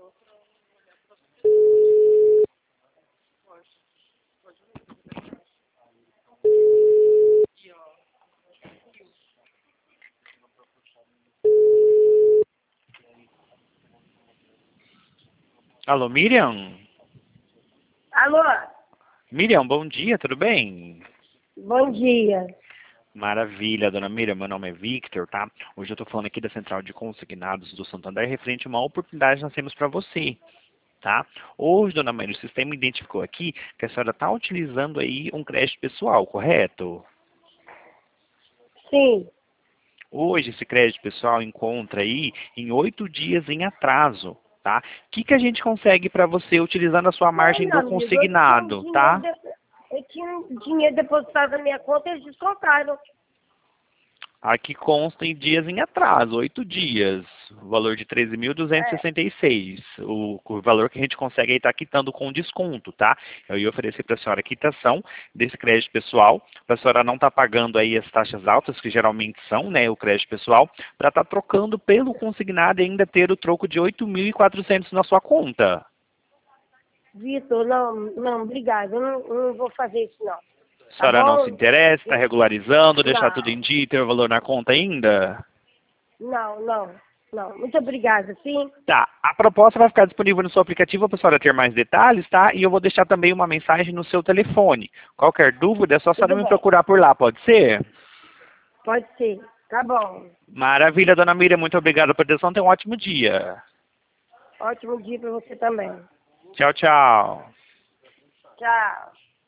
Alô, Miriam? Alô, Miriam, bom dia, tudo bem? bom dia. Maravilha, dona Miriam, meu nome é Victor, tá? Hoje eu tô falando aqui da Central de Consignados do Santander, referente a uma oportunidade que nós temos para você, tá? Hoje, dona Miriam, o sistema identificou aqui que a senhora está utilizando aí um crédito pessoal, correto? Sim. Hoje, esse crédito pessoal encontra aí em 8 dias em atraso, tá? O que a gente consegue para você utilizando a sua Não, margem meu do amigo, eu tinha um consignado, dinheiro, tá? eu tinha um dinheiro depositado na minha conta e eles descontaram. Aqui consta em dias em atraso, 8 dias, o valor de É, 13.266. O valor que a gente consegue aí está quitando com desconto, tá? Eu ia oferecer para a senhora a quitação desse crédito pessoal, para a senhora não estar pagando aí as taxas altas, que geralmente são, né, o crédito pessoal, para estar trocando pelo consignado e ainda ter o troco de 8.400 na sua conta. Vitor, não, obrigado. Eu não vou fazer isso, não. A Tá senhora não se bom? interessa, está regularizando, deixar tudo Não, em dia e ter o valor na conta ainda? não. Muito obrigada, sim? Tá, a proposta vai ficar disponível no seu aplicativo para a senhora ter mais detalhes, tá? E eu vou deixar também uma mensagem no seu telefone. Qualquer dúvida é só a senhora Tudo me bem. procurar por lá, pode ser? Pode ser. Tá bom. Maravilha, dona Miriam, muito obrigado pela atenção, tenha um ótimo dia. Ótimo dia para você também. Tchau, tchau. Tchau.